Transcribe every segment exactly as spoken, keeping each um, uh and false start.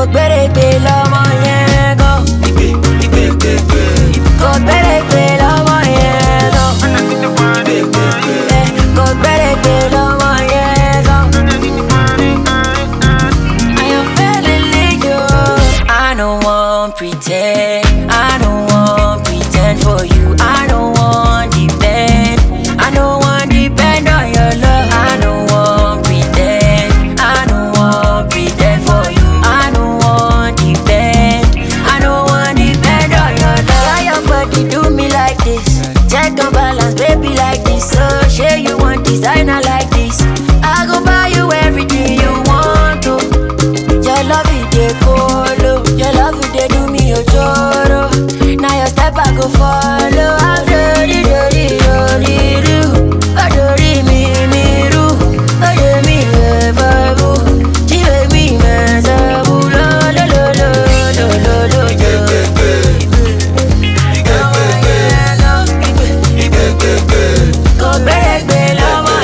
gbèrègbè lọ́mọ yẹn gan. Kò gbèrègbè lọ́mọ yẹn gan. Kò gbèrègbè lọ́mọ yẹn gan. I am feeling you. I don't want pretend. I don't want pretend for you. I don't want depend. I don't want depend on your love. I don't want pretend. I don't want pretend for you. I don't want depend. I don't want depend on your love. Why your body do me like this? Check your balance, baby, like this. So sure you want designer like this. I go buy you everything you want to. Your love it dey colo. Your love it dey do me ojoro. Now your step I go follow. I'm dirty, dirty, dirty, do. Adori mi, mi, ru. Ode mi, babu. Jive mi, mezabu. Lo, lo, lo, lo, lo, lo, lo, lo. Go back, baby, love my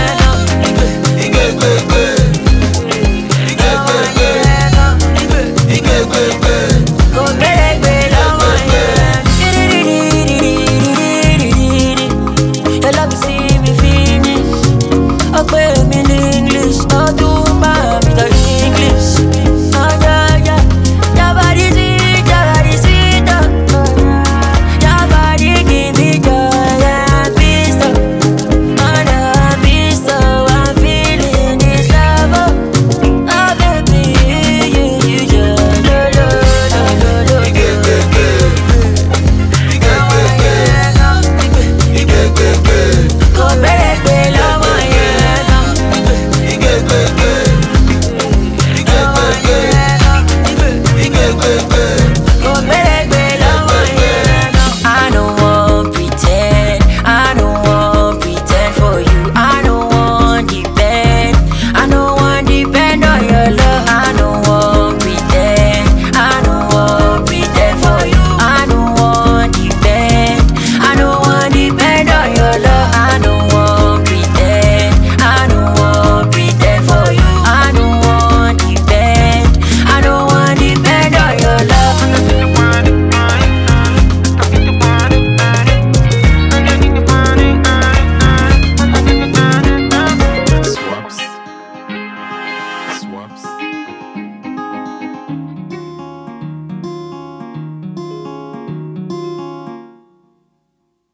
Go back, baby, love my your love you see me finish. Oh, baby, me in English. Oh, do my me the English. Oh, yeah, yeah. Your body sweet, your body sweet. Oh, your body give me joy and peace. Oh, and peace. Oh, I'm feeling this love. Oh, oh baby, you, you, you, lo, lo, lo, lo, lo, lo. Go back, baby, love my